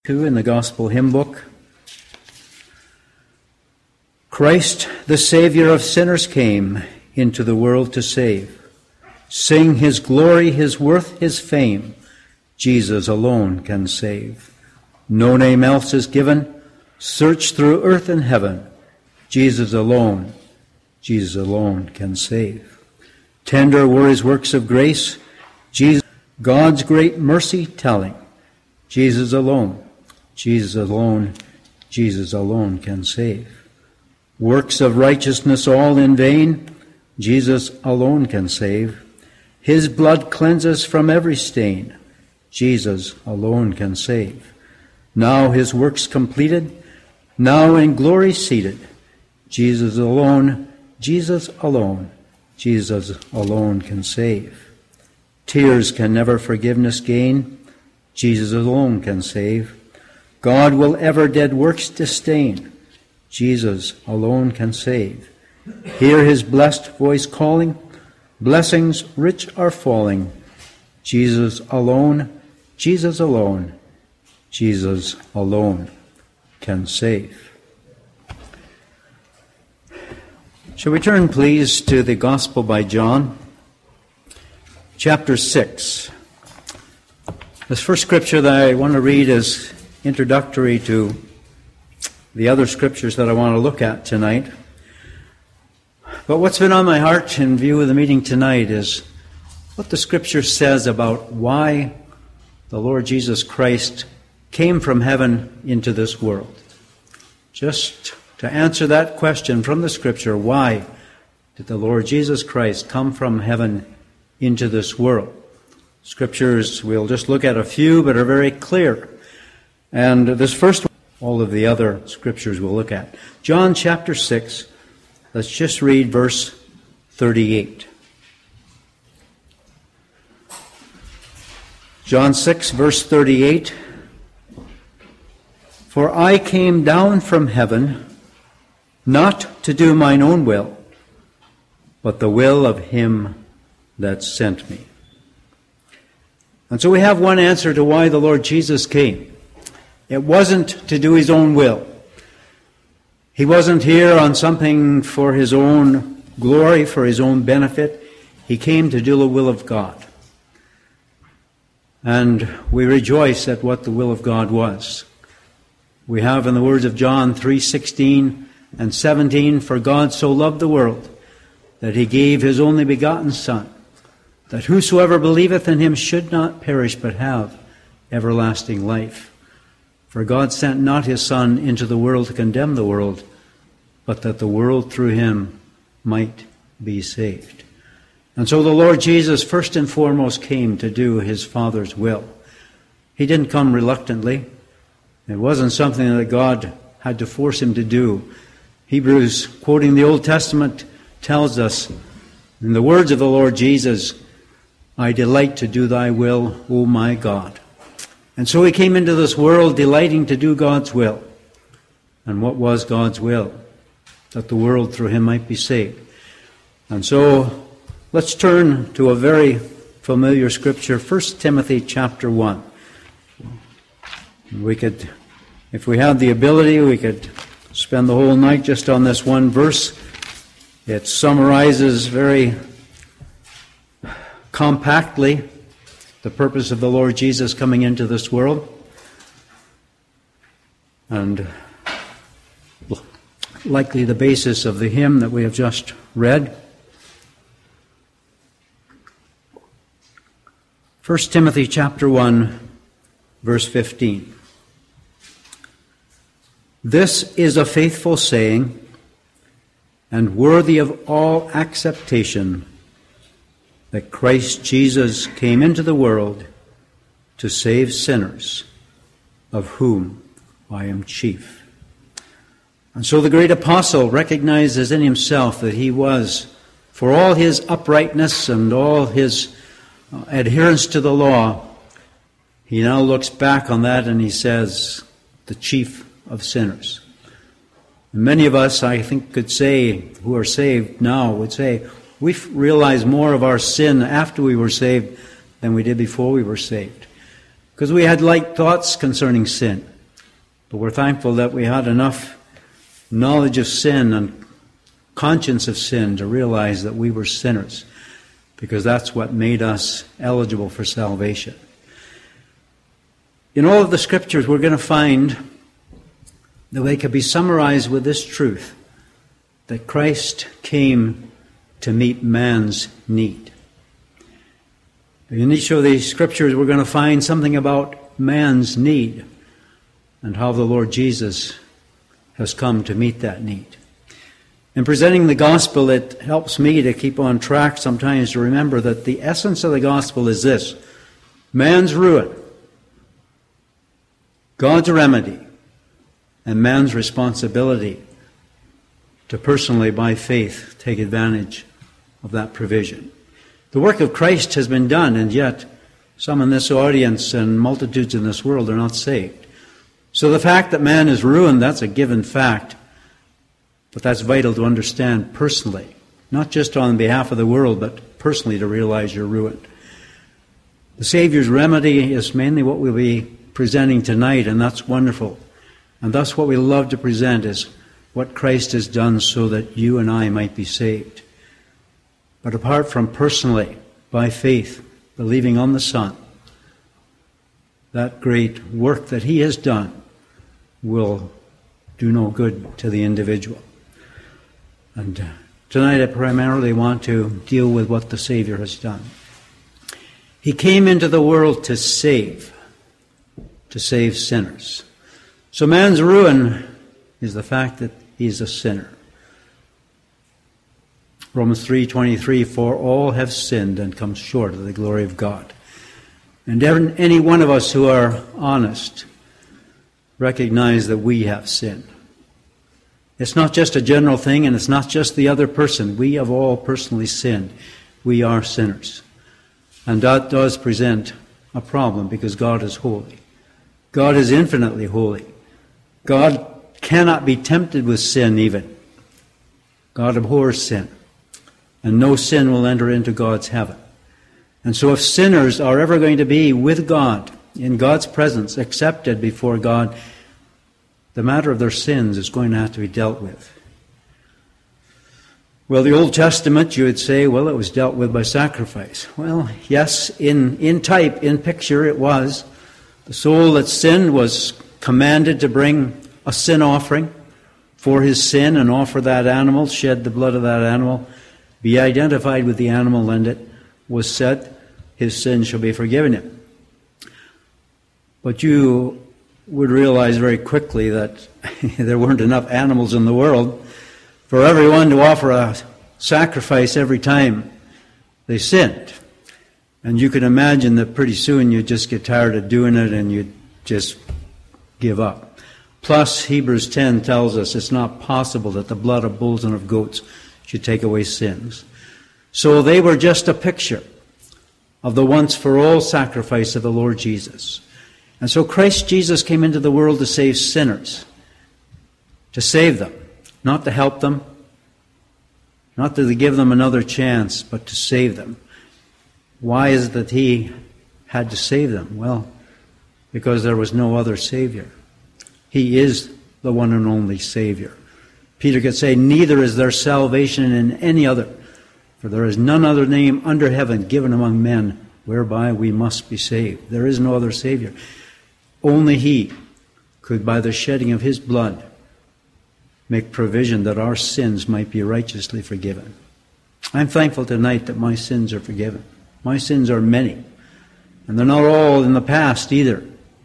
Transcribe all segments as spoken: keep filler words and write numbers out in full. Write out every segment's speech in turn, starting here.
two in the Gospel Hymn Book. Christ, the Savior of sinners, came into the world to save. Sing His glory, His worth, His fame. Jesus alone can save. No name else is given. Search through earth and heaven. Jesus alone, Jesus alone can save. Tender were His works of grace. Jesus, God's great mercy telling. Jesus alone, Jesus alone, Jesus alone can save. Works of righteousness all in vain. Jesus alone can save. His blood cleanses from every stain. Jesus alone can save. Now His works completed, now in glory seated. Jesus alone, Jesus alone, Jesus alone can save. Tears can never forgiveness gain. Jesus alone can save. God will ever dead works disdain. Jesus alone can save. Hear His blessed voice calling. Blessings rich are falling. Jesus alone, Jesus alone, Jesus alone can save. Shall we turn, please, to the Gospel by John, chapter six. This first scripture that I want to read is introductory to the other scriptures that I want to look at tonight. But what's been on my heart in view of the meeting tonight is what the Scripture says about why the Lord Jesus Christ came from heaven into this world. Just to answer that question from the Scripture, why did the Lord Jesus Christ come from heaven into this world? Scriptures, we'll just look at a few, but are very clear. And this first one, all of the other Scriptures we'll look at. John chapter six. Let's just read verse thirty-eight. John six, verse thirty-eight. For I came down from heaven, not to do mine own will, but the will of Him that sent me. And so we have one answer to why the Lord Jesus came. It wasn't to do His own will. He wasn't here on something for His own glory, for His own benefit. He came to do the will of God. And we rejoice at what the will of God was. We have in the words of John three sixteen and seventeen, for God so loved the world that He gave His only begotten Son, that whosoever believeth in Him should not perish but have everlasting life. For God sent not His Son into the world to condemn the world, but that the world through Him might be saved. And so the Lord Jesus first and foremost came to do His Father's will. He didn't come reluctantly. It wasn't something that God had to force Him to do. Hebrews, quoting the Old Testament, tells us, in the words of the Lord Jesus, I delight to do Thy will, O my God. And so He came into this world delighting to do God's will. And what was God's will? That the world through Him might be saved. And so let's turn to a very familiar scripture, First Timothy chapter one. We could, if we had the ability, we could spend the whole night just on this one verse. It summarizes very compactly the purpose of the Lord Jesus coming into this world. And likely the basis of the hymn that we have just read. First Timothy chapter one, verse fifteen. This is a faithful saying, and worthy of all acceptation, that Christ Jesus came into the world to save sinners, of whom I am chief. And so the great apostle recognizes in himself that he was, for all his uprightness and all his adherence to the law, he now looks back on that and he says, the chief of sinners. And many of us, I think, could say, who are saved now, would say, we realize more of our sin after we were saved than we did before we were saved. Because we had light thoughts concerning sin. But we're thankful that we had enough knowledge of sin and conscience of sin to realize that we were sinners, because that's what made us eligible for salvation. In all of the Scriptures, we're going to find that they could be summarized with this truth, that Christ came to meet man's need. In each of these Scriptures, we're going to find something about man's need and how the Lord Jesus has come to meet that need. In presenting the gospel, it helps me to keep on track sometimes to remember that the essence of the gospel is this: man's ruin, God's remedy, and man's responsibility to personally, by faith, take advantage of that provision. The work of Christ has been done, and yet some in this audience and multitudes in this world are not saved. So the fact that man is ruined, that's a given fact. But that's vital to understand personally, not just on behalf of the world, but personally to realize you're ruined. The Savior's remedy is mainly what we'll be presenting tonight, and that's wonderful. And thus what we love to present is what Christ has done so that you and I might be saved. But apart from personally, by faith, believing on the Son, that great work that He has done will do no good to the individual. And tonight I primarily want to deal with what the Savior has done. He came into the world to save, to save sinners. So man's ruin is the fact that he's a sinner. Romans three twenty-three, for all have sinned and come short of the glory of God. And any one of us who are honest recognize that we have sinned. It's not just a general thing, and it's not just the other person. We have all personally sinned. We are sinners. And that does present a problem, because God is holy. God is infinitely holy. God cannot be tempted with sin even. God abhors sin. And no sin will enter into God's heaven. And so if sinners are ever going to be with God, in God's presence, accepted before God, the matter of their sins is going to have to be dealt with. Well, the Old Testament, you would say, well, it was dealt with by sacrifice. Well, yes, in, in type, in picture, it was. The soul that sinned was commanded to bring a sin offering for his sin and offer that animal, shed the blood of that animal, be identified with the animal, and it was said, his sin shall be forgiven him. But you would realize very quickly that there weren't enough animals in the world for everyone to offer a sacrifice every time they sinned. And you can imagine that pretty soon you'd just get tired of doing it and you'd just give up. Plus, Hebrews ten tells us it's not possible that the blood of bulls and of goats should take away sins. So they were just a picture of the once-for-all sacrifice of the Lord Jesus. And so Christ Jesus came into the world to save sinners, to save them, not to help them, not to give them another chance, but to save them. Why is it that He had to save them? Well, because there was no other Savior. He is the one and only Savior. Peter could say, neither is there salvation in any other, for there is none other name under heaven given among men whereby we must be saved. There is no other Savior. Only He could, by the shedding of His blood, make provision that our sins might be righteously forgiven. I'm thankful tonight that my sins are forgiven. My sins are many, and they're not all in the past either.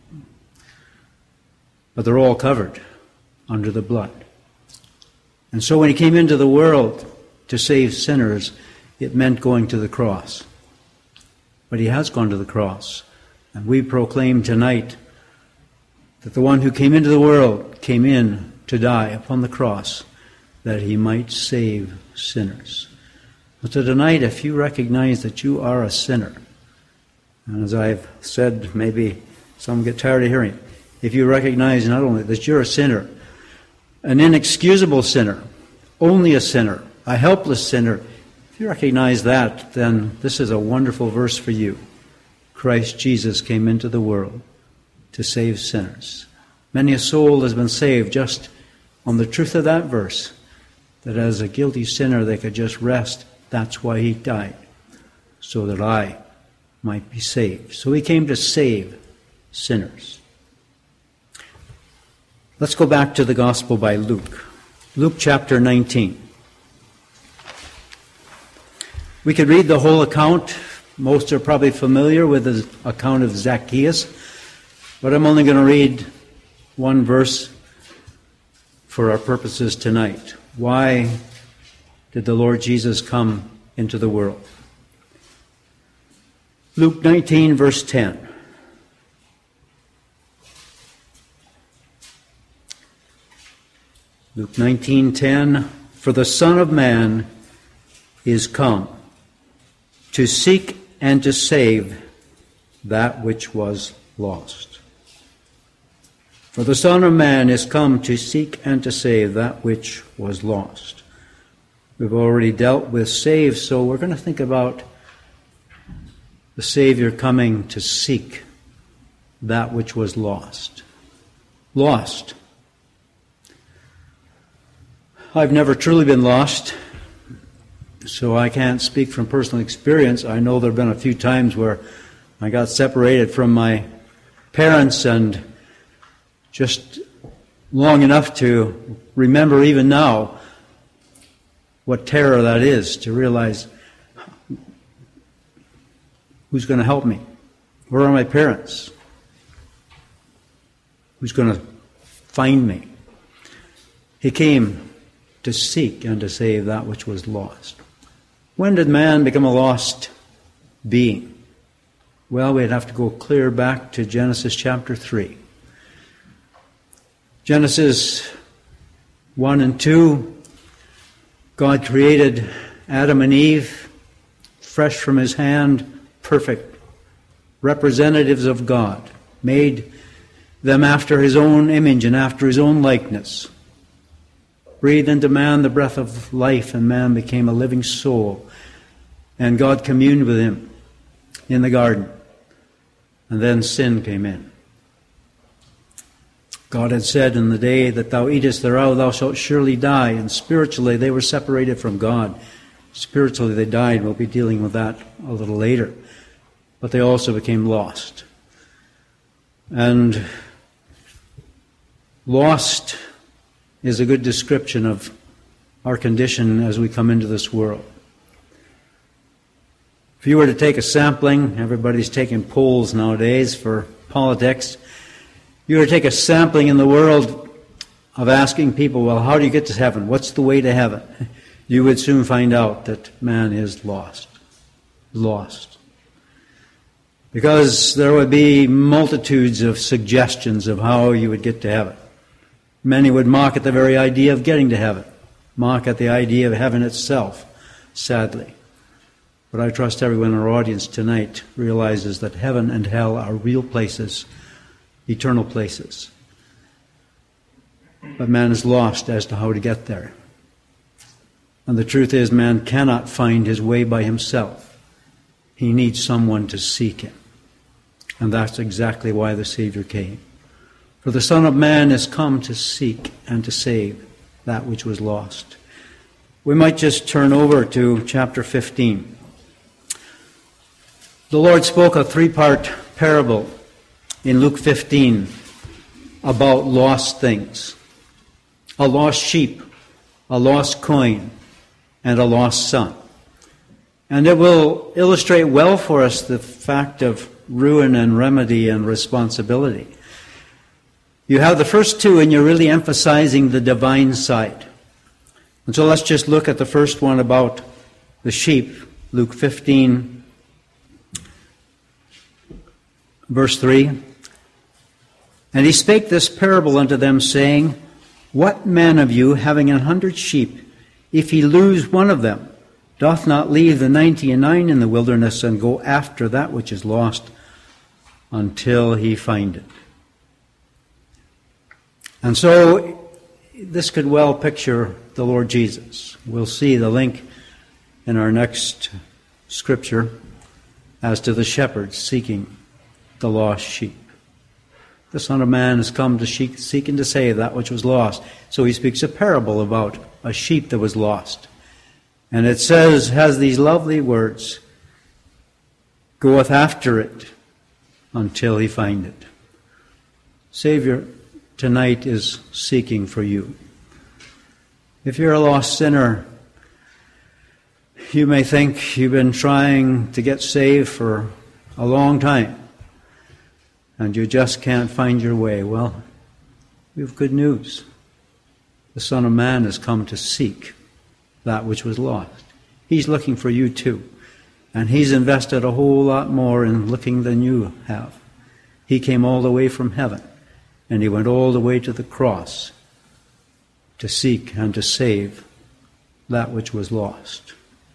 But they're all covered under the blood. And so when He came into the world to save sinners, it meant going to the cross. But He has gone to the cross. And we proclaim tonight that the one who came into the world came in to die upon the cross that He might save sinners. But tonight, if you recognize that you are a sinner, and as I've said, maybe some get tired of hearing it, if you recognize not only that you're a sinner, an inexcusable sinner, only a sinner, a helpless sinner, if you recognize that, then this is a wonderful verse for you. Christ Jesus came into the world to save sinners. Many a soul has been saved just on the truth of that verse, that as a guilty sinner they could just rest. That's why he died, so that I might be saved. So he came to save sinners. Let's go back to the Gospel by Luke. Luke chapter nineteen. We could read the whole account. Most are probably familiar with the account of Zacchaeus, but I'm only going to read one verse for our purposes tonight. Why did the Lord Jesus come into the world? Luke nineteen, verse ten. Luke nineteen ten, for the Son of Man is come to seek and to save that which was lost. For the Son of Man is come to seek and to save that which was lost. We've already dealt with save, so we're going to think about the Savior coming to seek that which was lost. Lost. I've never truly been lost, so I can't speak from personal experience. I know there have been a few times where I got separated from my parents, and just long enough to remember even now what terror that is, to realize who's going to help me? Where are my parents? Who's going to find me? He came to seek and to save that which was lost. When did man become a lost being? Well, we'd have to go clear back to Genesis chapter three. Genesis one and two, God created Adam and Eve, fresh from his hand, perfect, representatives of God, made them after his own image and after his own likeness. Breathed into man the breath of life, and man became a living soul. And God communed with him in the garden. And then sin came in. God had said, in the day that thou eatest thereof, thou shalt surely die. And spiritually, they were separated from God. Spiritually, they died. We'll be dealing with that a little later. But they also became lost. And lost is a good description of our condition as we come into this world. If you were to take a sampling, everybody's taking polls nowadays for politics. You were to take a sampling in the world of asking people, well, how do you get to heaven? What's the way to heaven? You would soon find out that man is lost. Lost. Because there would be multitudes of suggestions of how you would get to heaven. Many would mock at the very idea of getting to heaven. Mock at the idea of heaven itself, sadly. But I trust everyone in our audience tonight realizes that heaven and hell are real places, eternal places. But man is lost as to how to get there. And the truth is, man cannot find his way by himself. He needs someone to seek him. And that's exactly why the Savior came. For the Son of Man is come to seek and to save that which was lost. We might just turn over to chapter fifteen. The Lord spoke a three-part parable in Luke fifteen about lost things. A lost sheep, a lost coin, and a lost son. And it will illustrate well for us the fact of ruin and remedy and responsibility. You have the first two, and you're really emphasizing the divine side. And so let's just look at the first one about the sheep, Luke fifteen, verse three. And he spake this parable unto them, saying, What man of you, having an hundred sheep, if he lose one of them, doth not leave the ninety and nine in the wilderness, and go after that which is lost, until he find it? And so this could well picture the Lord Jesus. We'll see the link in our next scripture as to the shepherds seeking the lost sheep. The Son of Man has come to seek and to save that which was lost. So he speaks a parable about a sheep that was lost. And it says, has these lovely words, goeth after it until he find it. Savior tonight is seeking for you. If you're a lost sinner, you may think you've been trying to get saved for a long time, and you just can't find your way. Well, we have good news. The Son of Man has come to seek that which was lost. He's looking for you too. And he's invested a whole lot more in looking than you have. He came all the way from heaven, and he went all the way to the cross to seek and to save that which was lost.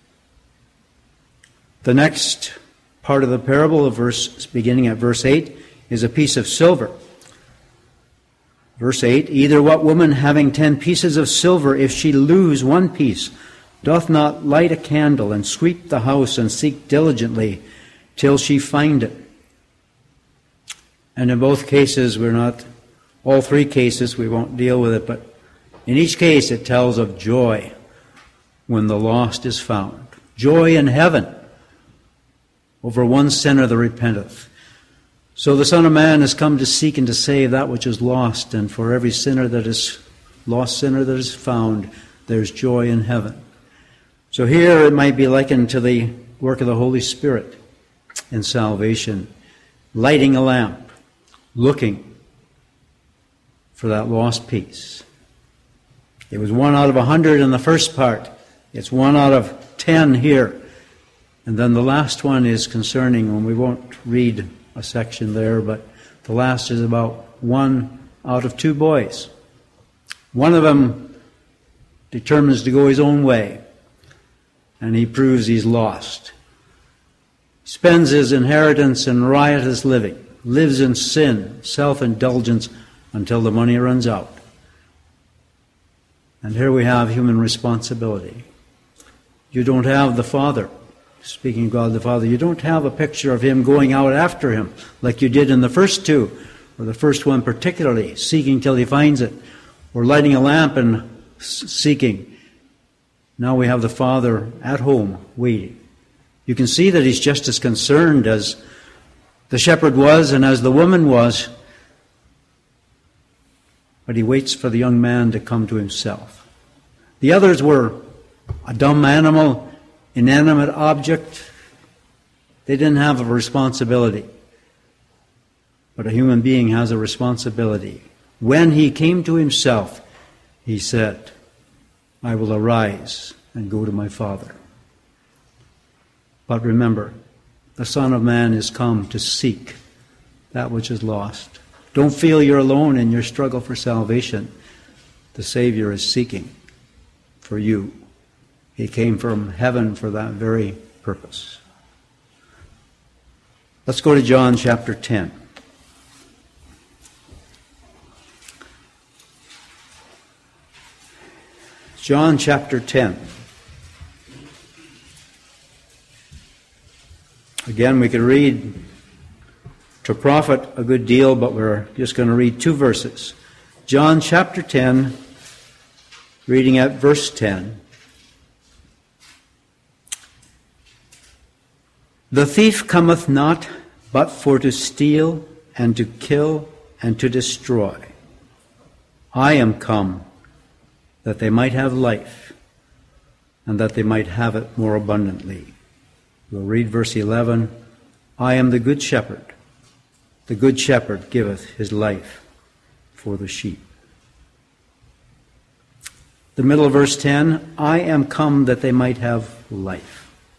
The next part of the parable, of verse, beginning at verse eight, is a piece of silver. Verse eight, either what woman having ten pieces of silver, if she lose one piece, doth not light a candle and sweep the house and seek diligently till she find it? And in both cases, we're not, all three cases, we won't deal with it, but in each case it tells of joy when the lost is found. Joy in heaven over one sinner that repenteth. So the Son of Man has come to seek and to save that which is lost, and for every sinner that is, lost sinner that is found, there's joy in heaven. So here it might be likened to the work of the Holy Spirit in salvation, lighting a lamp, looking for that lost piece. It was one out of a hundred in the first part. It's one out of ten here. And then the last one is concerning, and we won't read a section there, but the last is about one out of two boys. One of them determines to go his own way, and he proves he's lost. He spends his inheritance in riotous living, lives in sin, self-indulgence, until the money runs out. And here we have human responsibility. You don't have the Father. Speaking of God the Father, you don't have a picture of him going out after him like you did in the first two, or the first one particularly, seeking till he finds it, or lighting a lamp and seeking. Now we have the Father at home waiting. You can see that he's just as concerned as the shepherd was and as the woman was, but he waits for the young man to come to himself. The others were a dumb animal, inanimate object. They didn't have a responsibility. But a human being has a responsibility. When he came to himself, he said, I will arise and go to my Father. But remember, the Son of Man is come to seek that which is lost. Don't feel you're alone in your struggle for salvation. The Savior is seeking for you. He came from heaven for that very purpose. Let's go to John chapter ten. John chapter ten. Again, we could read to profit a good deal, but we're just going to read two verses. John chapter ten, reading at verse ten. The thief cometh not but for to steal and to kill and to destroy. I am come that they might have life, and that they might have it more abundantly. We'll read verse eleven. I am the good shepherd. The good shepherd giveth his life for the sheep. The middle of verse ten, I am come that they might have life.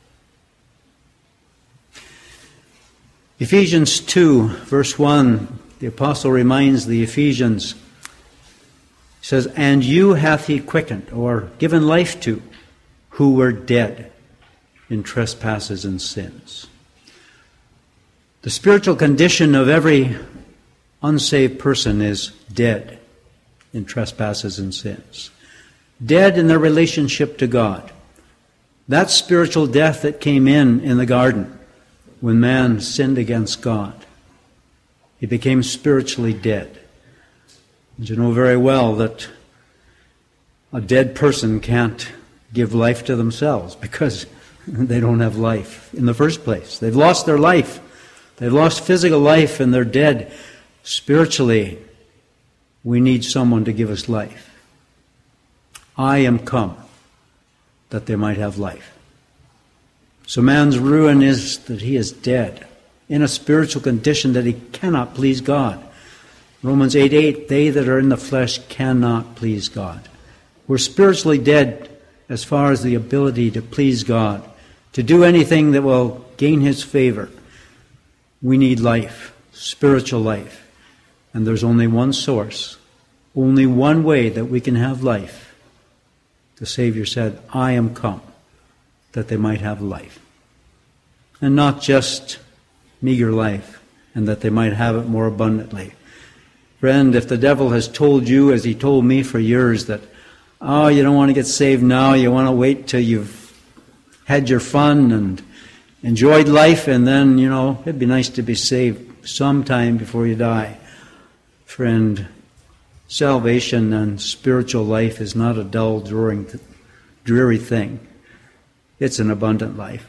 Ephesians two, verse one, the apostle reminds the Ephesians, he says, and you hath he quickened, or given life to, who were dead in trespasses and sins. The spiritual condition of every unsaved person is dead in trespasses and sins. Dead in their relationship to God. That spiritual death that came in in the garden when man sinned against God. He became spiritually dead. And you know very well that a dead person can't give life to themselves because they don't have life in the first place. They've lost their life. They've lost physical life and they're dead. Spiritually, we need someone to give us life. I am come that they might have life. So man's ruin is that he is dead, in a spiritual condition that he cannot please God. Romans eight eight, they that are in the flesh cannot please God. We're spiritually dead as far as the ability to please God, to do anything that will gain His favor. We need life, spiritual life. And there's only one source, only one way that we can have life. The Savior said, I am come that they might have life. And not just meager life, and that they might have it more abundantly. Friend, if the devil has told you, as he told me for years, that, oh, you don't want to get saved now, you want to wait till you've had your fun and enjoyed life, and then, you know, it'd be nice to be saved sometime before you die. Friend, salvation and spiritual life is not a dull, dreary thing. It's an abundant life.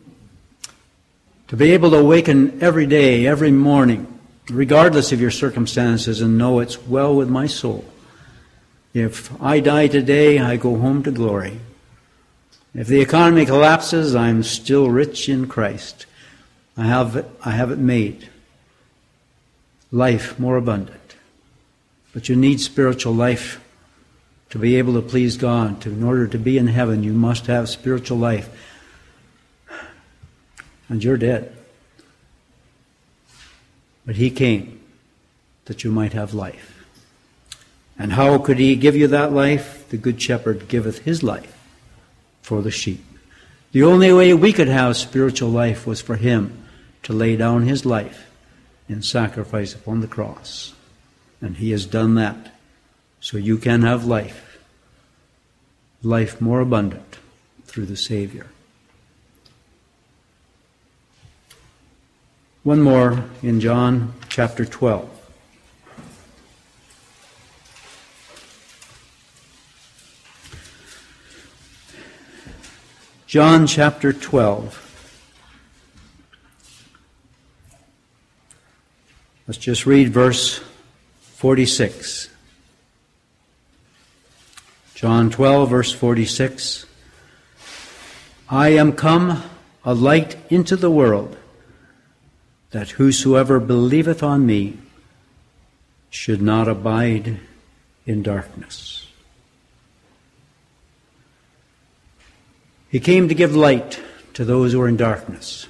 To be able to awaken every day, every morning, regardless of your circumstances, and know it's well with my soul. If I die today, I go home to glory. If the economy collapses, I'm still rich in Christ. I have it, I have it made. Life more abundant. But you need spiritual life to be able to please God. To, in order to be in heaven, you must have spiritual life. And you're dead. But He came that you might have life. And how could He give you that life? The Good Shepherd giveth His life for the sheep. The only way we could have spiritual life was for Him to lay down His life in sacrifice upon the cross. And He has done that. So you can have life. Life more abundant through the Savior. One more in John chapter twelve. John chapter twelve. Let's just read verse forty-six. John twelve, verse forty-six. I am come a light into the world, that whosoever believeth on me should not abide in darkness. He came to give light to those who are in darkness.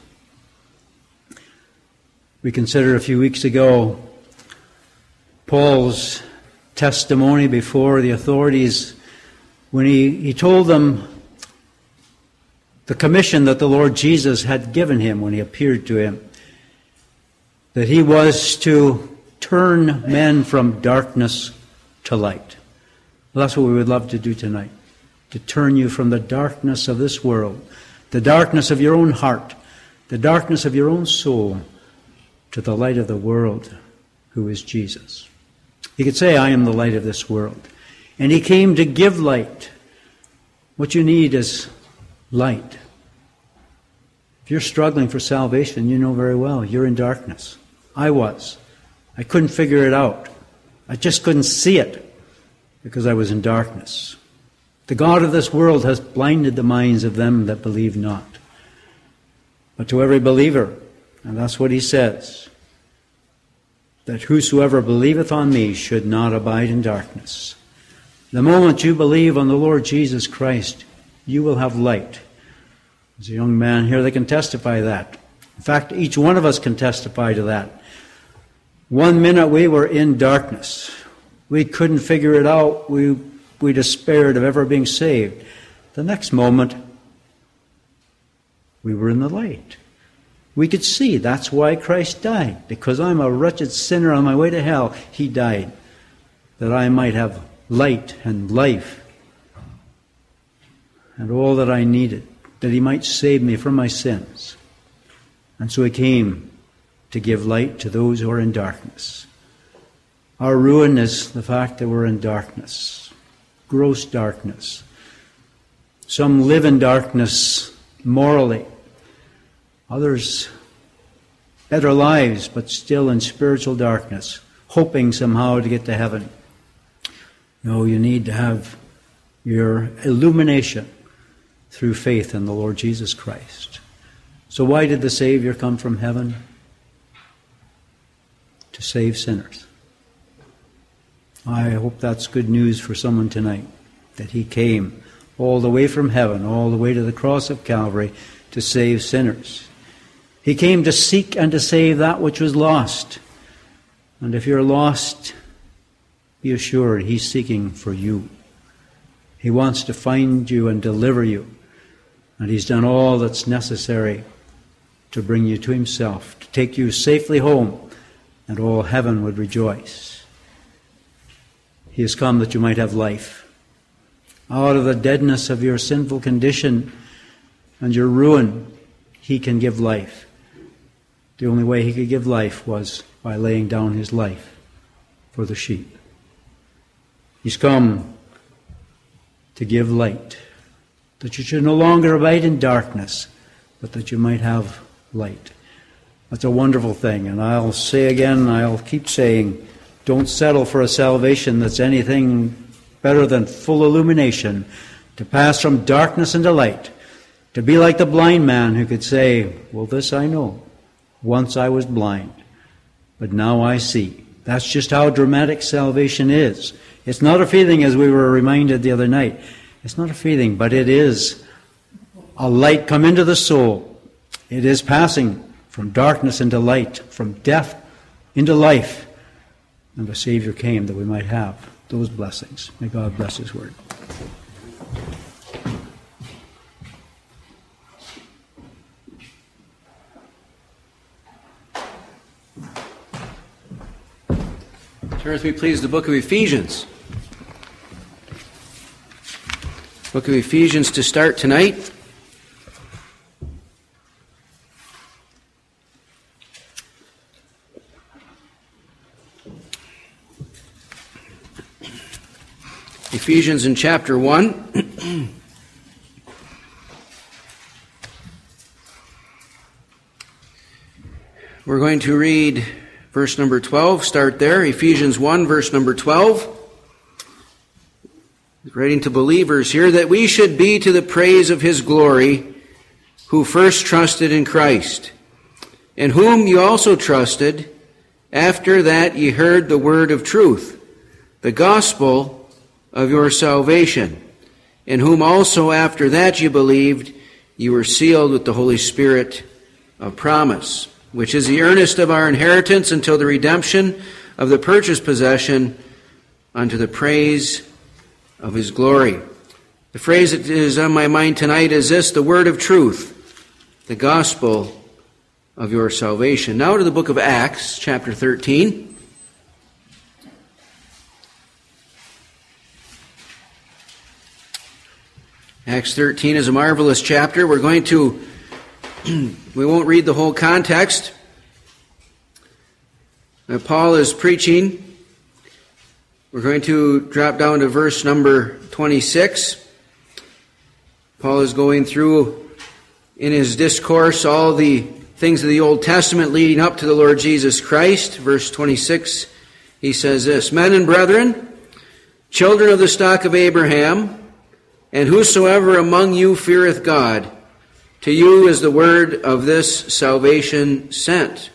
We considered a few weeks ago Paul's testimony before the authorities when he, he told them the commission that the Lord Jesus had given him when He appeared to him, that he was to turn men from darkness to light. Well, that's what we would love to do tonight, to turn you from the darkness of this world, the darkness of your own heart, the darkness of your own soul, to the light of the world, who is Jesus. He could say, I am the light of this world. And He came to give light. What you need is light. If you're struggling for salvation, you know very well you're in darkness. I was. I couldn't figure it out. I just couldn't see it because I was in darkness. The God of this world has blinded the minds of them that believe not. But to every believer, and that's what He says, that whosoever believeth on me should not abide in darkness. The moment you believe on the Lord Jesus Christ, you will have light. There's a young man here that can testify that. In fact, each one of us can testify to that. One minute we were in darkness. We couldn't figure it out. We, we despaired of ever being saved. The next moment, we were in the light. We could see that's why Christ died. Because I'm a wretched sinner on my way to hell, He died. That I might have light and life and all that I needed. That He might save me from my sins. And so He came to give light to those who are in darkness. Our ruin is the fact that we're in darkness, gross darkness. Some live in darkness morally. Others better lives, but still in spiritual darkness, hoping somehow to get to heaven. No, you need to have your illumination through faith in the Lord Jesus Christ. So why did the Savior come from heaven? To save sinners. I hope that's good news for someone tonight, that he came all the way from heaven, all the way to the cross of Calvary to save sinners. He came to seek and to save that which was lost. And if you're lost, be assured he's seeking for you. He wants to find you and deliver you. And he's done all that's necessary to bring you to himself, to take you safely home, and all heaven would rejoice. He has come that you might have life. Out of the deadness of your sinful condition and your ruin, he can give life. The only way he could give life was by laying down his life for the sheep. He's come to give light, that you should no longer abide in darkness, but that you might have light. That's a wonderful thing, and I'll say again, I'll keep saying, don't settle for a salvation that's anything better than full illumination, to pass from darkness into light, to be like the blind man who could say, well, this I know. Once I was blind, but now I see. That's just how dramatic salvation is. It's not a feeling, as we were reminded the other night. It's not a feeling, but it is a light come into the soul. It is passing from darkness into light, from death into life. And the Savior came that we might have those blessings. May God bless his word. Turn with me, please, to the book of Ephesians. Book of Ephesians to start tonight. Ephesians in chapter one. We're going to read verse number twelve, start there. Ephesians one, verse number twelve. Writing to believers here, that we should be to the praise of his glory, who first trusted in Christ, in whom you also trusted, after that ye heard the word of truth, the gospel of your salvation, in whom also after that you believed, you were sealed with the Holy Spirit of promise, which is the earnest of our inheritance until the redemption of the purchased possession unto the praise of his glory. The phrase that is on my mind tonight is this: the word of truth, the gospel of your salvation. Now to the book of Acts, chapter thirteen. Acts thirteen is a marvelous chapter. We're going to We won't read the whole context. Now, Paul is preaching. We're going to drop down to verse number twenty-six. Paul is going through in his discourse all the things of the Old Testament leading up to the Lord Jesus Christ. Verse twenty-six, he says this: Men and brethren, children of the stock of Abraham, and whosoever among you feareth God, to you is the word of this salvation sent.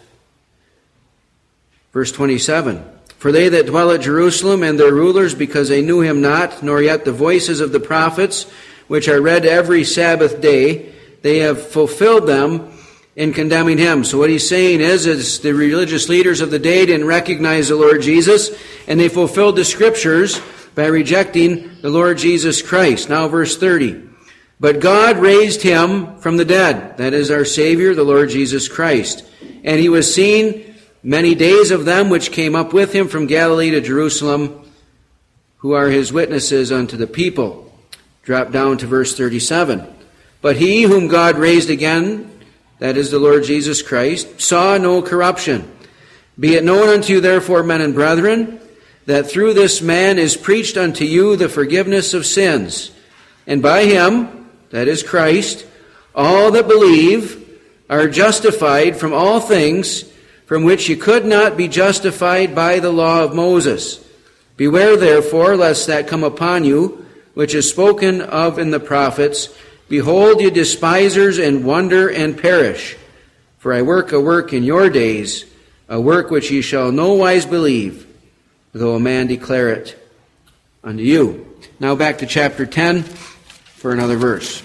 Verse twenty-seven, For they that dwell at Jerusalem and their rulers, because they knew him not, nor yet the voices of the prophets, which are read every Sabbath day, they have fulfilled them in condemning him. So what he's saying is, is the religious leaders of the day didn't recognize the Lord Jesus, and they fulfilled the Scriptures by rejecting the Lord Jesus Christ. Now verse thirty. But God raised him from the dead, that is our Savior, the Lord Jesus Christ. And he was seen many days of them which came up with him from Galilee to Jerusalem, who are his witnesses unto the people. Drop down to verse thirty-seven. But he whom God raised again that is the Lord Jesus Christ, saw no corruption. Be it known unto you, therefore, men and brethren, that through this man is preached unto you the forgiveness of sins. And by him, that is Christ, all that believe are justified from all things from which you could not be justified by the law of Moses. Beware, therefore, lest that come upon you, which is spoken of in the prophets, Behold, you despisers, and wonder and perish. For I work a work in your days, a work which ye shall no wise believe, though a man declare it unto you. Now back to chapter ten for another verse.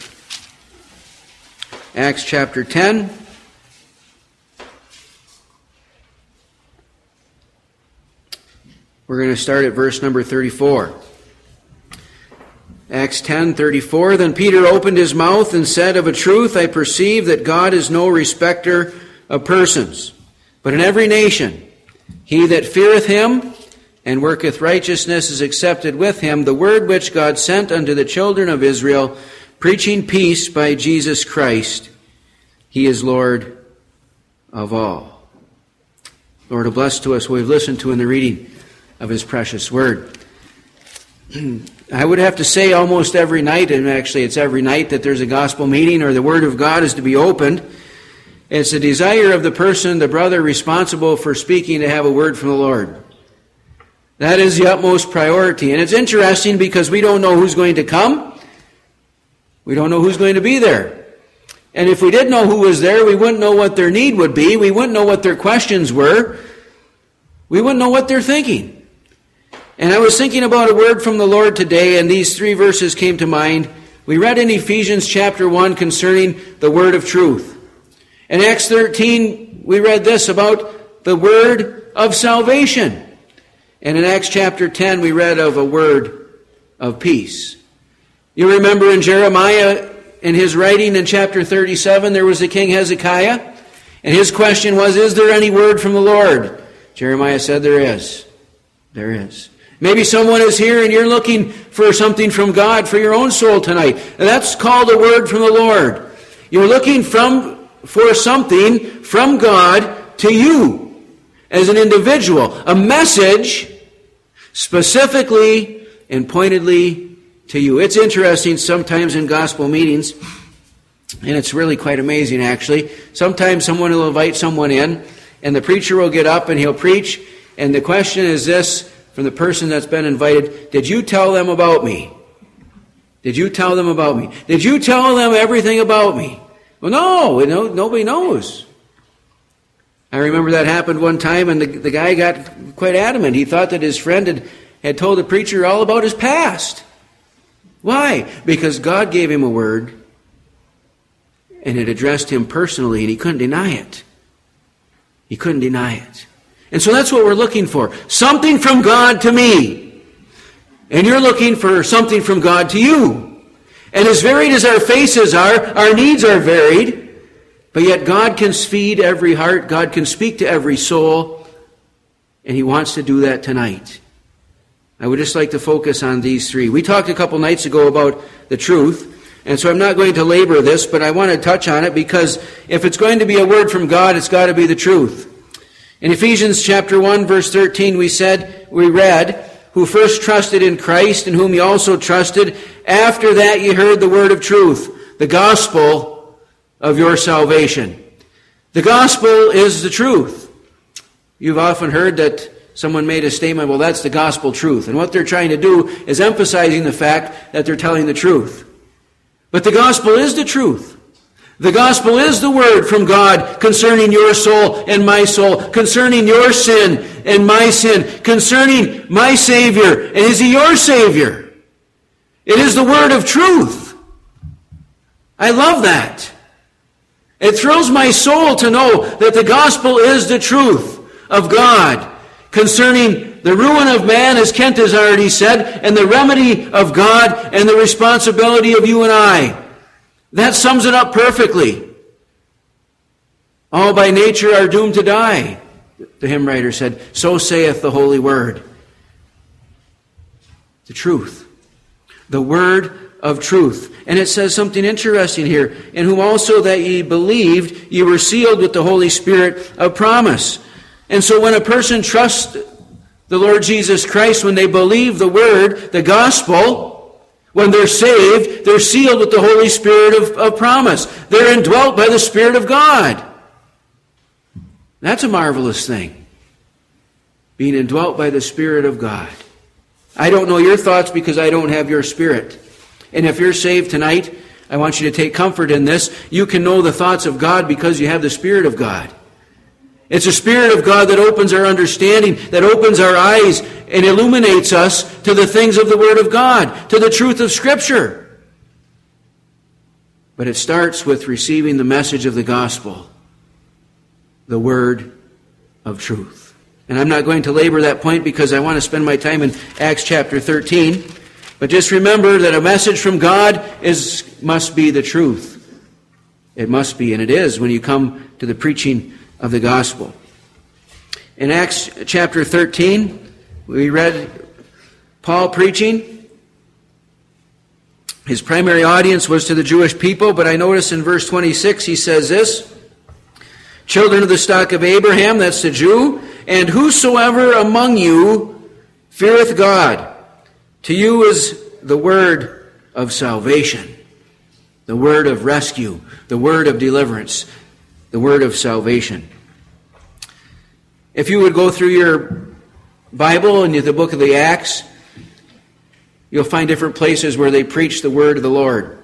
Acts chapter ten. We're going to start at verse number thirty-four. Acts ten thirty-four. Then Peter opened his mouth and said, Of a truth I perceive that God is no respecter of persons, but in every nation he that feareth him and worketh righteousness is accepted with him, the word which God sent unto the children of Israel, preaching peace by Jesus Christ. He is Lord of all. Lord, bless to us what we've listened to in the reading of his precious word. I would have to say almost every night, and actually it's every night that there's a gospel meeting or the Word of God is to be opened. It's the desire of the person, the brother responsible for speaking, to have a word from the Lord. That is the utmost priority. And it's interesting because we don't know who's going to come. We don't know who's going to be there. And if we did know who was there, we wouldn't know what their need would be. We wouldn't know what their questions were. We wouldn't know what they're thinking. And I was thinking about a word from the Lord today, and these three verses came to mind. We read in Ephesians chapter one concerning the word of truth. In Acts thirteen, we read this about the word of salvation. And in Acts chapter ten, we read of a word of peace. You remember in Jeremiah, in his writing in chapter thirty-seven, there was the king Hezekiah, and his question was, is there any word from the Lord? Jeremiah said, there is. There is. Maybe someone is here and you're looking for something from God for your own soul tonight. And that's called a word from the Lord. You're looking from for something from God to you as an individual. A message specifically and pointedly to you. It's interesting sometimes in gospel meetings, and it's really quite amazing actually. Sometimes someone will invite someone in, and the preacher will get up and he'll preach, and the question is this from the person that's been invited: did you tell them about me? Did you tell them about me? Did you tell them everything about me? Well, no, you know, nobody knows. I remember that happened one time, and the, the guy got quite adamant. He thought that his friend had, had told the preacher all about his past. Why? Because God gave him a word, and it addressed him personally, and he couldn't deny it. He couldn't deny it. And so that's what we're looking for. Something from God to me. And you're looking for something from God to you. And as varied as our faces are, our needs are varied. But yet God can feed every heart. God can speak to every soul. And He wants to do that tonight. I would just like to focus on these three. We talked a couple nights ago about the truth. And so I'm not going to labor this, but I want to touch on it because if it's going to be a word from God, it's got to be the truth. In Ephesians chapter one, verse thirteen, we said, we read, who first trusted in Christ, in whom ye also trusted, after that ye heard the word of truth, the gospel of your salvation. The gospel is the truth. You've often heard that someone made a statement, well, that's the gospel truth. And what they're trying to do is emphasizing the fact that they're telling the truth. But the gospel is the truth. The gospel is the word from God concerning your soul and my soul, concerning your sin and my sin, concerning my Savior, and is He your Savior? It is the word of truth. I love that. It thrills my soul to know that the gospel is the truth of God concerning the ruin of man, as Kent has already said, and the remedy of God and the responsibility of you and I. That sums it up perfectly. All by nature are doomed to die, the hymn writer said. So saith the holy word. The truth. The word of truth. And it says something interesting here. In whom also that ye believed, ye were sealed with the Holy Spirit of promise. And so when a person trusts the Lord Jesus Christ, when they believe the word, the gospel, when they're saved, they're sealed with the Holy Spirit of, of promise. They're indwelt by the Spirit of God. That's a marvelous thing. Being indwelt by the Spirit of God. I don't know your thoughts because I don't have your spirit. And if you're saved tonight, I want you to take comfort in this. You can know the thoughts of God because you have the Spirit of God. It's the Spirit of God that opens our understanding, that opens our eyes and illuminates us to the things of the Word of God, to the truth of Scripture. But it starts with receiving the message of the gospel, the word of truth. And I'm not going to labor that point because I want to spend my time in Acts chapter thirteen. But just remember that a message from God is must be the truth. It must be, and it is when you come to the preaching of the gospel. In Acts chapter thirteen, we read Paul preaching. His primary audience was to the Jewish people, but I notice in verse twenty-six he says this, children of the stock of Abraham, that's the Jew, and whosoever among you feareth God, to you is the word of salvation, the word of rescue, the word of deliverance, the word of salvation. If you would go through your Bible and the book of the Acts, you'll find different places where they preach the word of the Lord.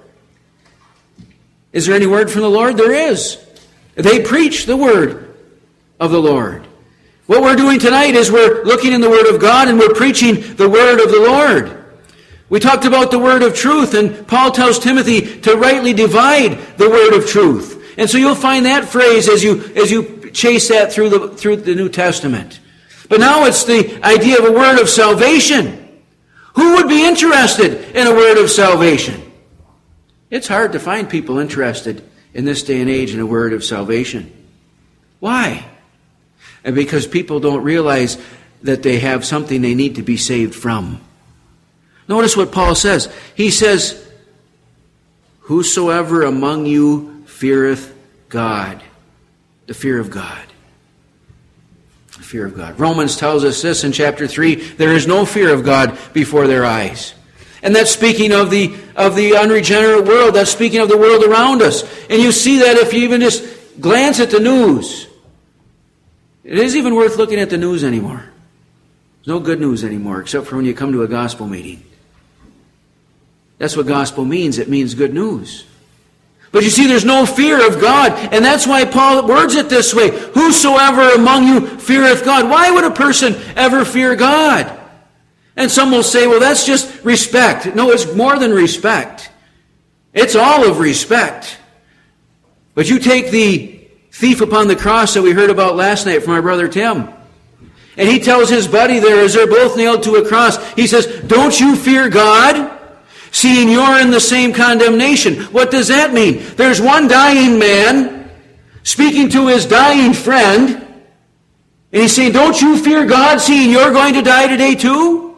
Is there any word from the Lord? There is. They preach the word of the Lord. What we're doing tonight is we're looking in the Word of God and we're preaching the word of the Lord. We talked about the word of truth, and Paul tells Timothy to rightly divide the word of truth. And so you'll find that phrase as you as you chase that through the through the New Testament. But now it's the idea of a word of salvation. Who would be interested in a word of salvation? It's hard to find people interested in this day and age in a word of salvation. Why? And because people don't realize that they have something they need to be saved from. Notice what Paul says. He says, whosoever among you feareth God. The fear of God. The fear of God. Romans tells us this in chapter three. There is no fear of God before their eyes. And that's speaking of the of the unregenerate world. That's speaking of the world around us. And you see that if you even just glance at the news. It isn't even worth looking at the news anymore. There's no good news anymore except for when you come to a gospel meeting. That's what gospel means. It means good news. But you see, there's no fear of God. And that's why Paul words it this way. Whosoever among you feareth God. Why would a person ever fear God? And some will say, well, that's just respect. No, it's more than respect. It's all of respect. But you take the thief upon the cross that we heard about last night from our brother Tim. And he tells his buddy there as they're both nailed to a cross, he says, don't you fear God? Seeing you're in the same condemnation. What does that mean? There's one dying man speaking to his dying friend, and he's saying, don't you fear God, seeing you're going to die today too?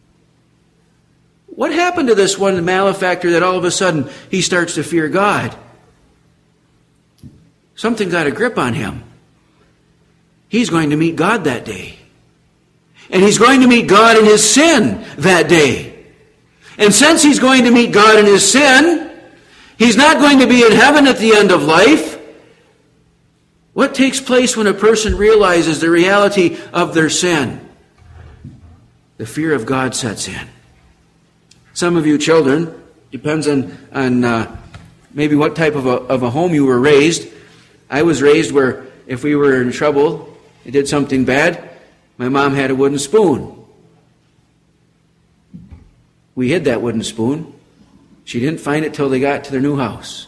What happened to this one malefactor that all of a sudden he starts to fear God? Something got a grip on him. He's going to meet God that day. And he's going to meet God in his sin that day. And since he's going to meet God in his sin, he's not going to be in heaven at the end of life. What takes place when a person realizes the reality of their sin? The fear of God sets in. Some of you children, depends on, on uh, maybe what type of a, of a home you were raised. I was raised where if we were in trouble, we did something bad, my mom had a wooden spoon. We hid that wooden spoon. She didn't find it till they got to their new house.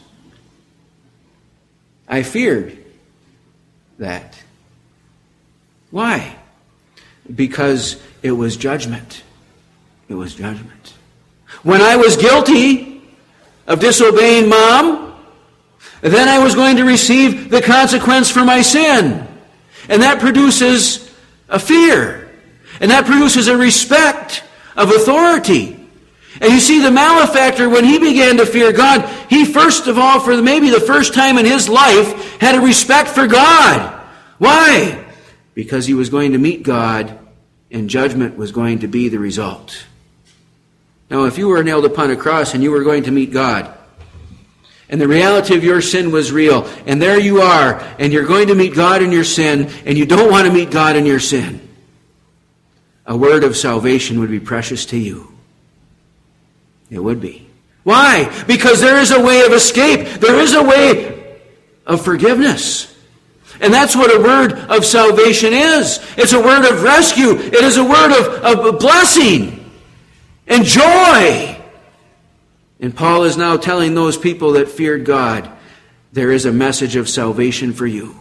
I feared that. Why? Because it was judgment. It was judgment. When I was guilty of disobeying Mom, then I was going to receive the consequence for my sin. And that produces a fear. And that produces a respect of authority. And you see, the malefactor, when he began to fear God, he first of all, for maybe the first time in his life, had a respect for God. Why? Because he was going to meet God, and judgment was going to be the result. Now, if you were nailed upon a cross and you were going to meet God, and the reality of your sin was real, and there you are, and you're going to meet God in your sin, and you don't want to meet God in your sin, a word of salvation would be precious to you. It would be. Why? Because there is a way of escape. There is a way of forgiveness. And that's what a word of salvation is. It's a word of rescue. It is a word of, of blessing and joy. And Paul is now telling those people that feared God, there is a message of salvation for you.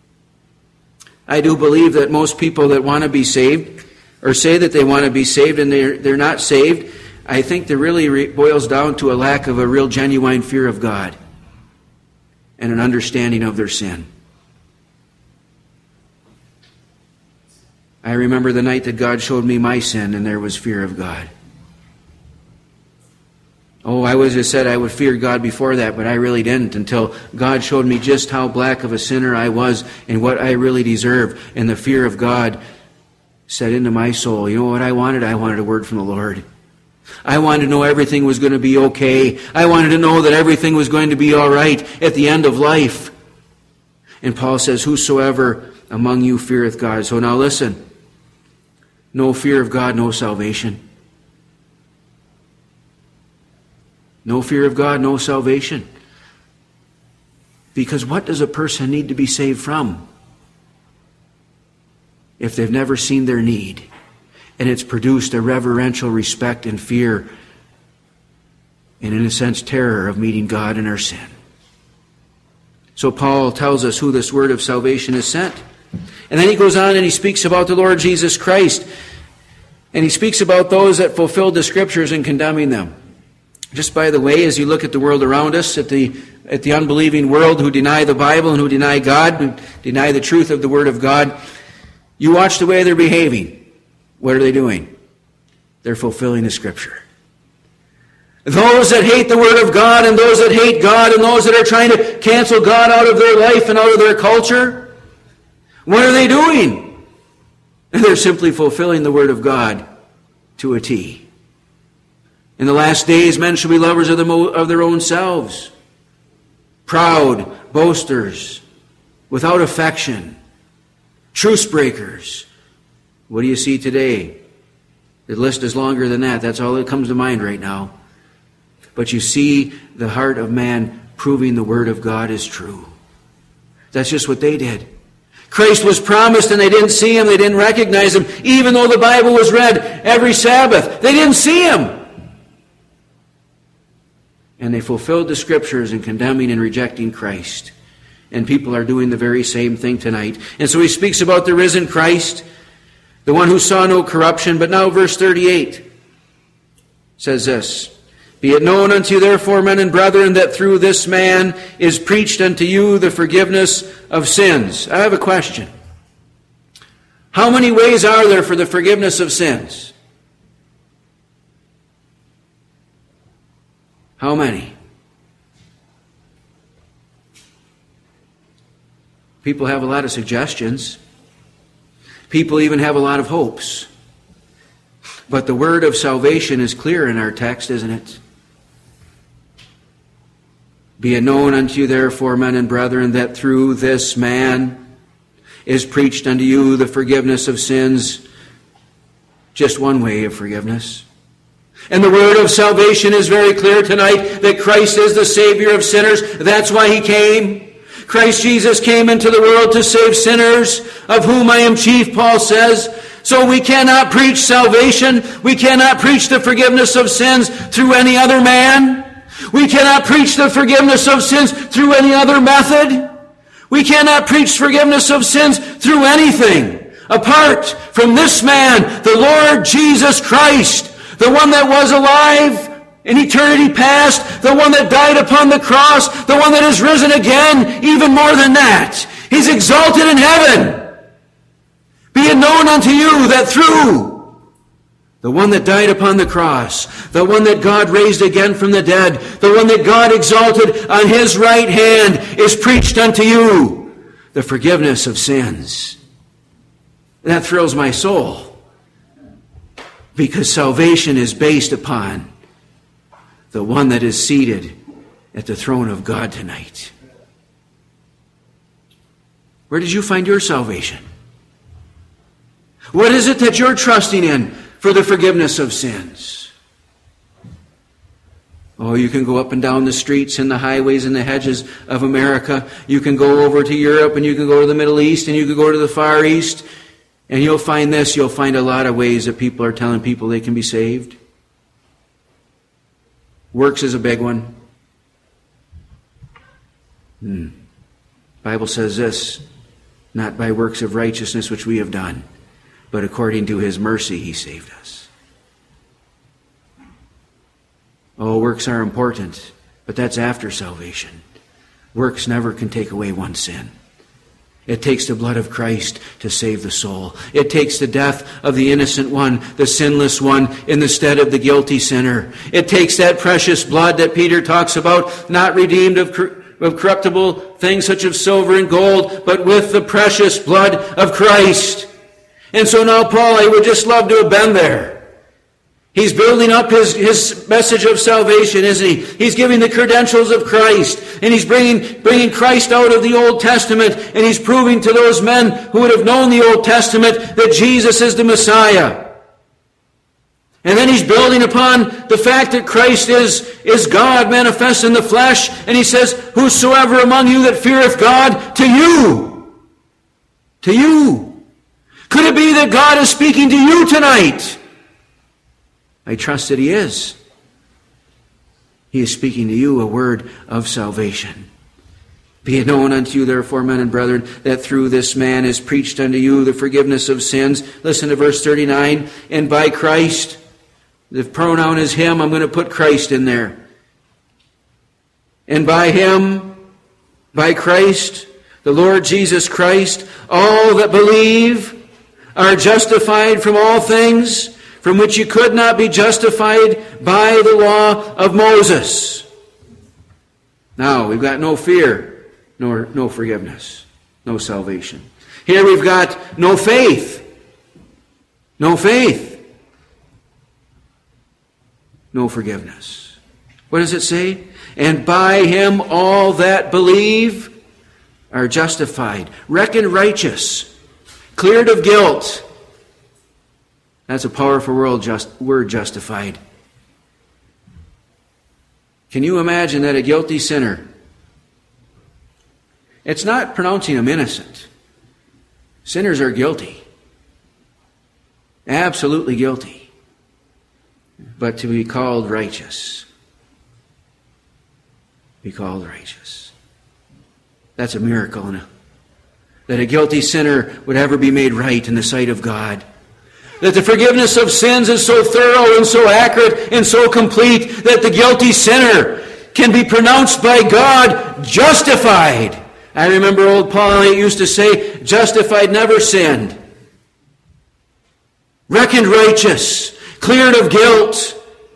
I do believe that most people that want to be saved, or say that they want to be saved and they're, they're not saved, I think that really re- boils down to a lack of a real genuine fear of God and an understanding of their sin. I remember the night that God showed me my sin, and there was fear of God. Oh, I was just said I would fear God before that, but I really didn't until God showed me just how black of a sinner I was and what I really deserved. And the fear of God set into my soul. You know what I wanted? I wanted a word from the Lord. I wanted to know everything was going to be okay. I wanted to know that everything was going to be all right at the end of life. And Paul says, whosoever among you feareth God. So now listen. No fear of God, no salvation. No fear of God, no salvation. Because what does a person need to be saved from if they've never seen their need? And it's produced a reverential respect and fear and, in a sense, terror of meeting God in our sin. So Paul tells us who this word of salvation is sent. And then he goes on and he speaks about the Lord Jesus Christ. And he speaks about those that fulfilled the Scriptures in condemning them. Just by the way, as you look at the world around us, at the at the unbelieving world who deny the Bible and who deny God, who deny the truth of the Word of God, you watch the way they're behaving. What are they doing? They're fulfilling the Scripture. Those that hate the Word of God and those that hate God and those that are trying to cancel God out of their life and out of their culture, what are they doing? They're simply fulfilling the Word of God to a T. In the last days, men shall be lovers of, the mo- of their own selves, proud, boasters, without affection, truce breakers. What do you see today? The list is longer than that. That's all that comes to mind right now. But you see the heart of man proving the Word of God is true. That's just what they did. Christ was promised and they didn't see Him. They didn't recognize Him. Even though the Bible was read every Sabbath, they didn't see Him. And they fulfilled the Scriptures in condemning and rejecting Christ. And people are doing the very same thing tonight. And so he speaks about the risen Christ, the one who saw no corruption. But now verse thirty-eight says this, be it known unto you therefore, men and brethren, that through this man is preached unto you the forgiveness of sins. I have a question. How many ways are there for the forgiveness of sins? How many? People have a lot of suggestions. People even have a lot of hopes. But the word of salvation is clear in our text, isn't it? Be it known unto you therefore, men and brethren, that through this man is preached unto you the forgiveness of sins. Just one way of forgiveness. And the word of salvation is very clear tonight that Christ is the Savior of sinners. That's why He came. Christ Jesus came into the world to save sinners, of whom I am chief, Paul says. So we cannot preach salvation. We cannot preach the forgiveness of sins through any other man. We cannot preach the forgiveness of sins through any other method. We cannot preach forgiveness of sins through anything apart from this man, the Lord Jesus Christ. The one that was alive in eternity past, the one that died upon the cross, the one that is risen again, even more than that. He's exalted in heaven. Be it known unto you that through The one that died upon the cross, the one that God raised again from the dead, the one that God exalted on his right hand, is preached unto you, the forgiveness of sins. That thrills my soul, because salvation is based upon the one that is seated at the throne of God tonight. Where did you find your salvation? What is it that you're trusting in for the forgiveness of sins? Oh, you can go up and down the streets and the highways and the hedges of America. You can go over to Europe, and you can go to the Middle East, and you can go to the Far East, and you'll find this. You'll find a lot of ways that people are telling people they can be saved. Works is a big one. Hmm. Bible says this, not by works of righteousness which we have done, but according to his mercy he saved us. Oh, works are important, but that's after salvation. Works never can take away one's sin. It takes the blood of Christ to save the soul. It takes the death of the innocent one, the sinless one, in the stead of the guilty sinner. It takes that precious blood that Peter talks about, not redeemed of, of corruptible things such as silver and gold, but with the precious blood of Christ. And so now Paul, I would just love to have been there. He's building up his, his message of salvation, isn't he? He's giving the credentials of Christ, and he's bringing, bringing Christ out of the Old Testament, and he's proving to those men who would have known the Old Testament that Jesus is the Messiah. And then he's building upon the fact that Christ is, is God manifest in the flesh, and he says, whosoever among you that feareth God, to you, to you. Could it be that God is speaking to you tonight? I trust that he is. He is speaking to you a word of salvation. Be it known unto you, therefore, men and brethren, that through this man is preached unto you the forgiveness of sins. Listen to verse thirty-nine. And by Christ, the pronoun is him. I'm going to put Christ in there. And by him, by Christ, the Lord Jesus Christ, all that believe are justified from all things from which you could not be justified by the law of Moses. Now, we've got no fear, nor no forgiveness, no salvation. Here we've got no faith, no faith, no forgiveness. What does it say? And by him all that believe are justified, reckoned righteous, cleared of guilt. That's a powerful word, just, word, justified. Can you imagine that a guilty sinner, it's not pronouncing him innocent. Sinners are guilty. Absolutely guilty. But to be called righteous. Be called righteous. That's a miracle, isn't it? That a guilty sinner would ever be made right in the sight of God. That the forgiveness of sins is so thorough and so accurate and so complete that the guilty sinner can be pronounced by God justified. I remember old Paul used to say, justified, never sinned. Reckoned righteous, cleared of guilt.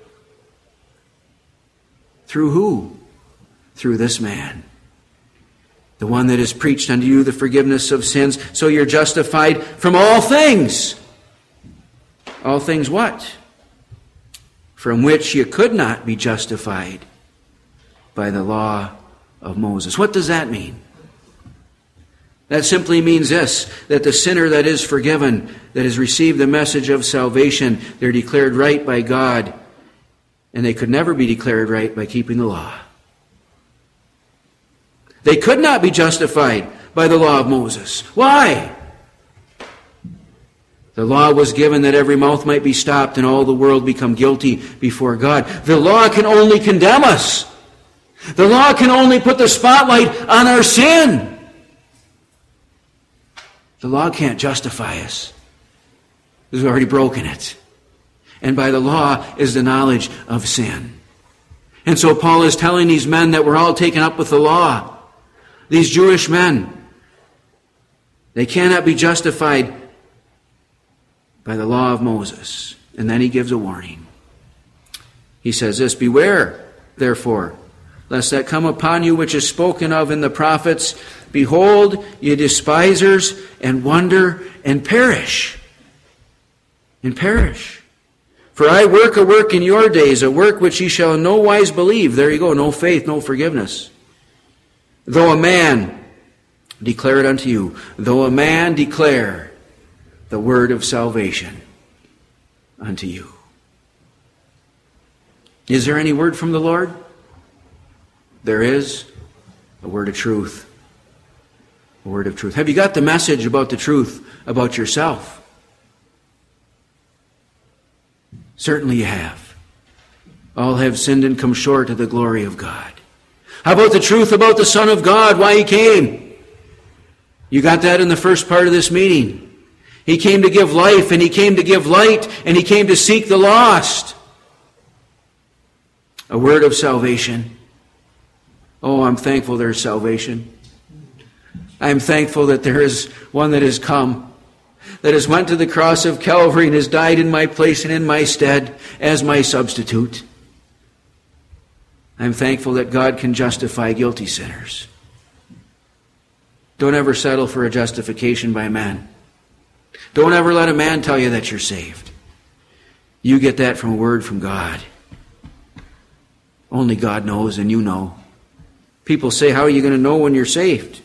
Through who? Through this man. The one that has preached unto you the forgiveness of sins, so you're justified from all things. All things what? From which you could not be justified by the law of Moses. What does that mean? That simply means this, that the sinner that is forgiven, that has received the message of salvation, they're declared right by God, and they could never be declared right by keeping the law. They could not be justified by the law of Moses. Why? The law was given that every mouth might be stopped and all the world become guilty before God. The law can only condemn us. The law can only put the spotlight on our sin. The law can't justify us. We've already broken it. And by the law is the knowledge of sin. And so Paul is telling these men that were all taken up with the law, these Jewish men, they cannot be justified by the law of Moses. And then he gives a warning. He says this, beware, therefore, lest that come upon you which is spoken of in the prophets. Behold, ye despisers, and wonder, and perish. And perish. For I work a work in your days, a work which ye shall in no wise believe. There you go, no faith, no forgiveness. Though a man declare it unto you, though a man declare the word of salvation unto you. Is there any word from the Lord? There is a word of truth. A word of truth. Have you got the message about the truth about yourself? Certainly you have. All have sinned and come short of the glory of God. How about the truth about the Son of God, why he came? You got that in the first part of this meeting. He came to give life, and he came to give light, and he came to seek the lost. A word of salvation. Oh, I'm thankful there's salvation. I'm thankful that there is one that has come, that has went to the cross of Calvary and has died in my place and in my stead as my substitute. I'm thankful that God can justify guilty sinners. Don't ever settle for a justification by man. Don't ever let a man tell you that you're saved. You get that from a word from God. Only God knows, and you know. People say, how are you going to know when you're saved?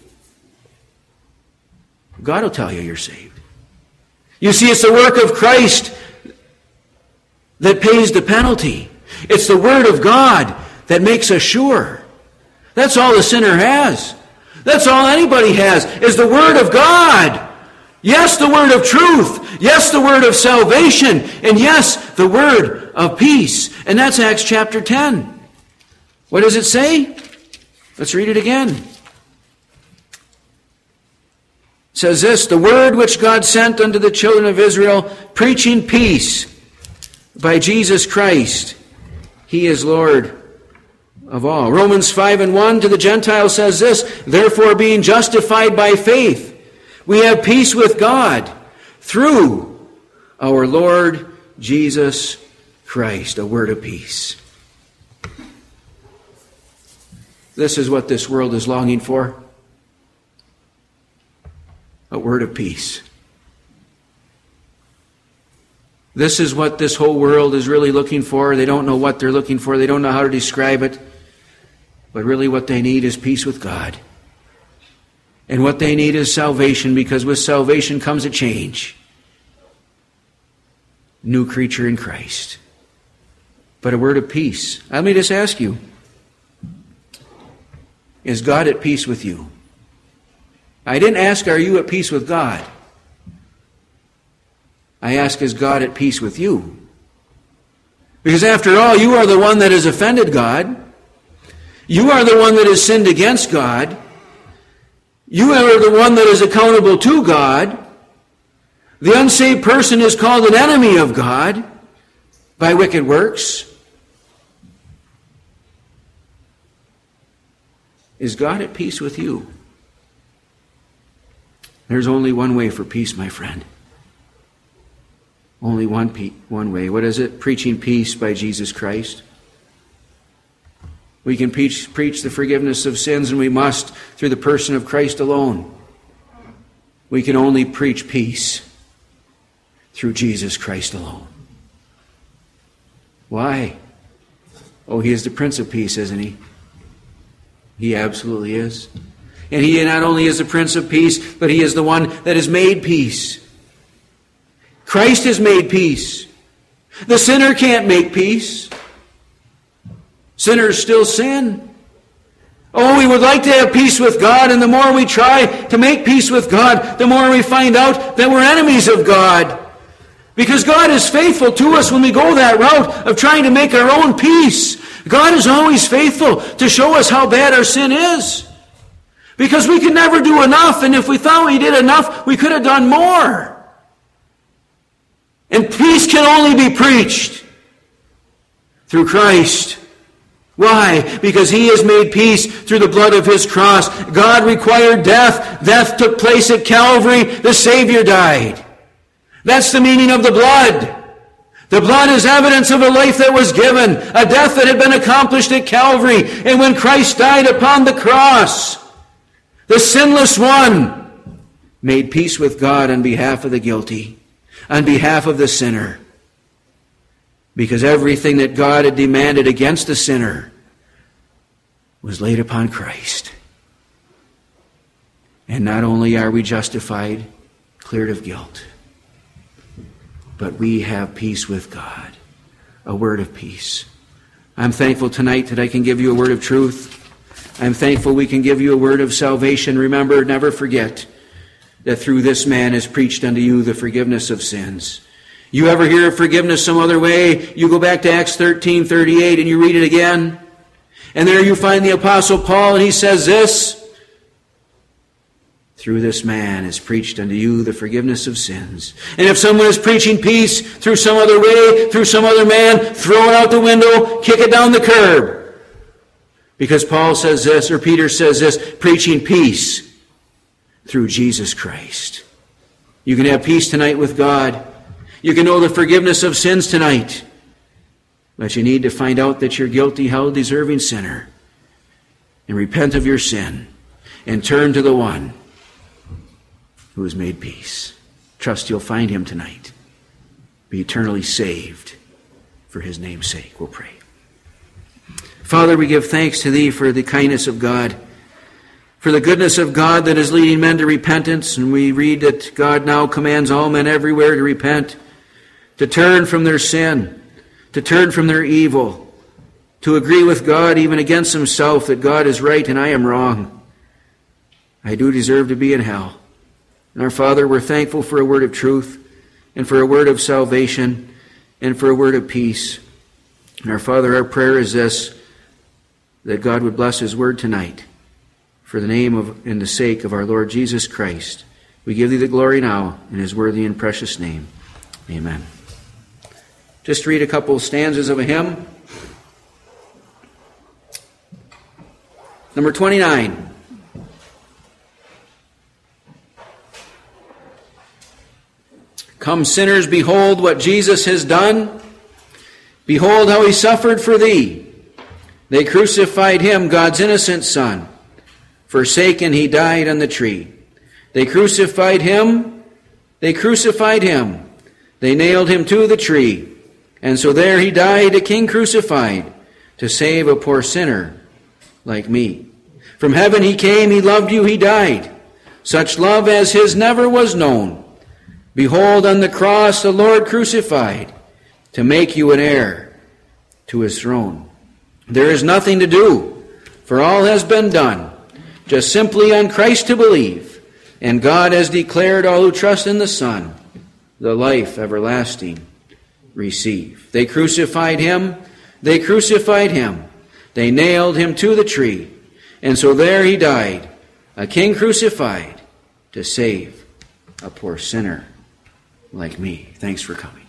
God will tell you you're saved. You see, it's the work of Christ that pays the penalty. It's the word of God that makes us sure. That's all the sinner has. That's all anybody has, is the word of God. Yes, the word of truth. Yes, the word of salvation. And yes, the word of peace. And that's Acts chapter ten. What does it say? Let's read it again. It says this, the word which God sent unto the children of Israel, preaching peace by Jesus Christ. He is Lord of all. Romans five and one to the Gentiles says this, therefore being justified by faith, we have peace with God through our Lord Jesus Christ. A word of peace. This is what this world is longing for. A word of peace. This is what this whole world is really looking for. They don't know what they're looking for. They don't know how to describe it. But really what they need is peace with God. And what they need is salvation, because with salvation comes a change. New creature in Christ. But a word of peace. Let me just ask you, is God at peace with you? I didn't ask, are you at peace with God? I ask, is God at peace with you? Because after all, you are the one that has offended God. You are the one that has sinned against God. You are the one that is accountable to God. The unsaved person is called an enemy of God by wicked works. Is God at peace with you? There's only one way for peace, my friend. Only one pe- one way. What is it? Preaching peace by Jesus Christ. We can preach, preach the forgiveness of sins, and we must through the person of Christ alone. We can only preach peace through Jesus Christ alone. Why? Oh, he is the Prince of Peace, isn't he? He absolutely is. And he not only is the Prince of Peace, but he is the one that has made peace. Christ has made peace. The sinner can't make peace. Sinners still sin. Oh, we would like to have peace with God, and the more we try to make peace with God, the more we find out that we're enemies of God. Because God is faithful to us when we go that route of trying to make our own peace. God is always faithful to show us how bad our sin is. Because we can never do enough, and if we thought we did enough, we could have done more. And peace can only be preached through Christ. Why? Because he has made peace through the blood of his cross. God required death. Death took place at Calvary. The Savior died. That's the meaning of the blood. The blood is evidence of a life that was given, a death that had been accomplished at Calvary. And when Christ died upon the cross, the sinless one made peace with God on behalf of the guilty, on behalf of the sinner. Because everything that God had demanded against the sinner was laid upon Christ. And not only are we justified, cleared of guilt, but we have peace with God, a word of peace. I'm thankful tonight that I can give you a word of truth. I'm thankful we can give you a word of salvation. Remember, never forget that through this man is preached unto you the forgiveness of sins. You ever hear of forgiveness some other way, you go back to Acts thirteen thirty-eight and you read it again. And there you find the Apostle Paul, and he says this: through this man is preached unto you the forgiveness of sins. And if someone is preaching peace through some other way, through some other man, throw it out the window, kick it down the curb. Because Paul says this, or Peter says this, preaching peace through Jesus Christ. You can have peace tonight with God. You can know the forgiveness of sins tonight. But you need to find out that you're guilty, hell-deserving sinner. And repent of your sin. And turn to the one who has made peace. Trust you'll find him tonight. Be eternally saved for his name's sake. We'll pray. Father, we give thanks to thee for the kindness of God, for the goodness of God that is leading men to repentance. And we read that God now commands all men everywhere to repent, to turn from their sin, to turn from their evil, to agree with God even against himself that God is right and I am wrong. I do deserve to be in hell. And our Father, we're thankful for a word of truth and for a word of salvation and for a word of peace. And our Father, our prayer is this, that God would bless his word tonight for the name of and the sake of our Lord Jesus Christ. We give thee the glory now in his worthy and precious name. Amen. Just read a couple stanzas of a hymn. Number twenty-nine. Come sinners, behold what Jesus has done. Behold how he suffered for thee. They crucified him, God's innocent Son. Forsaken, he died on the tree. They crucified him. They crucified him. They nailed him to the tree. And so there he died, a king crucified, to save a poor sinner like me. From heaven he came, he loved you, he died. Such love as his never was known. Behold, on the cross the Lord crucified, to make you an heir to his throne. There is nothing to do, for all has been done. Just simply on Christ to believe. And God has declared all who trust in the Son, the life everlasting receive. They crucified him. They crucified him. They nailed him to the tree. And so there he died, a king crucified, to save a poor sinner like me. Thanks for coming.